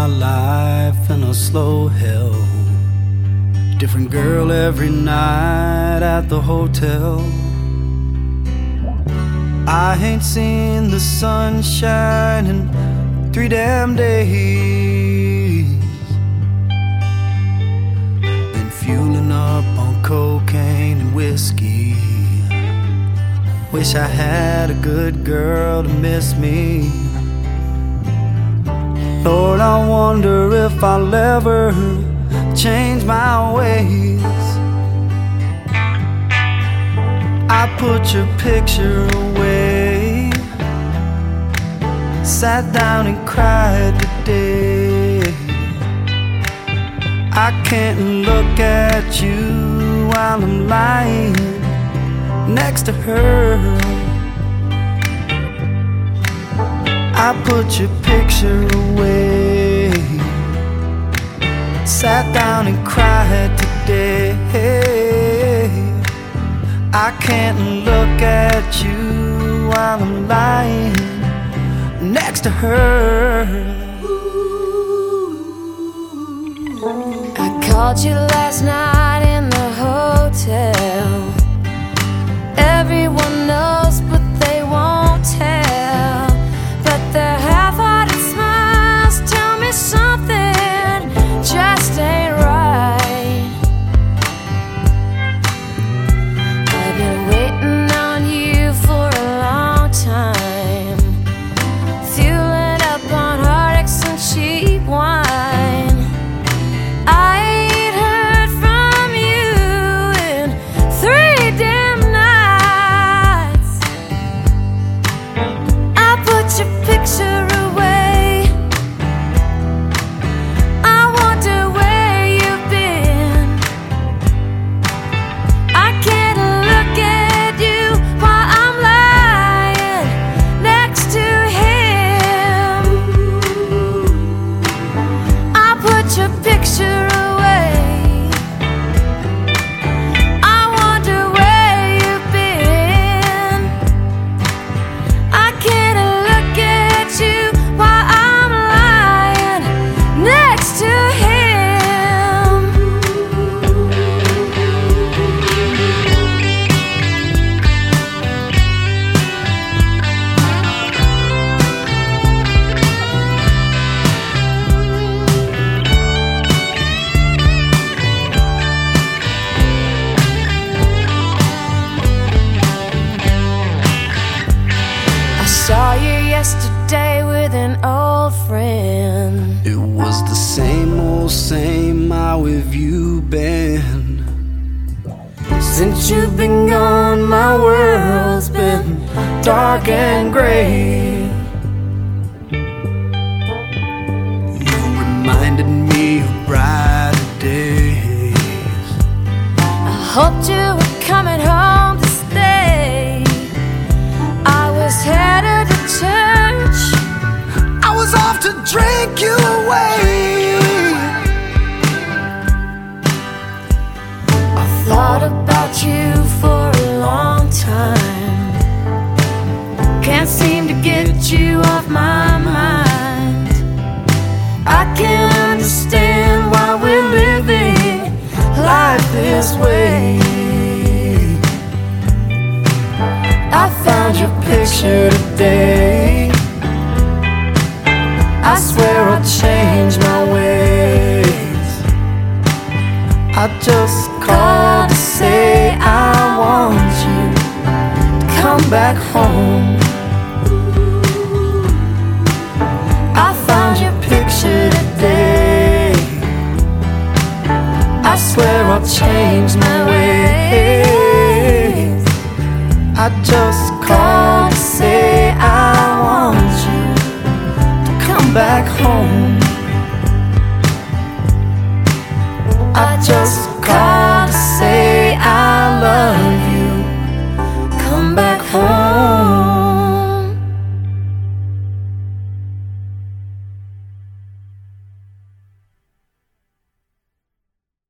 my life in a slow hell. Different girl every night at the hotel. I ain't seen the sunshine in 3 damn days. Been fueling up on cocaine and whiskey. Wish I had a good girl to miss me. Lord, I wonder if I'll ever change my ways. I put your picture away, sat down and cried today. I can't look at you while I'm lying next to her. I put your picture away, sat down and cried today. I can't look at you while I'm lying next to her. I called you last night in the hotel. Everyone knows but they won't tell. But their half-hearted smiles tell me something just ain't right. I've been waiting on you for a long time, fueling up on heartaches and cheap wine. I ain't heard from you in 3 damn nights. I put your picture away. I wonder where you've been. I can't look at you while I'm lying next to him. I put your picture away. I wonder where you've been. I can't look at you while I'm lying next to him. I saw you yesterday with an old friend. It was the same, how have you been? Since you've been gone, my world's been dark and gray. You reminded me of brighter days. I hoped you were coming home to stay. I was headed to church. I was off to drink you away. I thought about you for a long time. Can't seem to get you off my mind. I can't understand why we're living life this way. I found your picture today. I swear I'll change my ways. I just called to say I want you to come back home. I found your picture today. I swear I'll change my ways. I just called to say I want you to come back home. I just called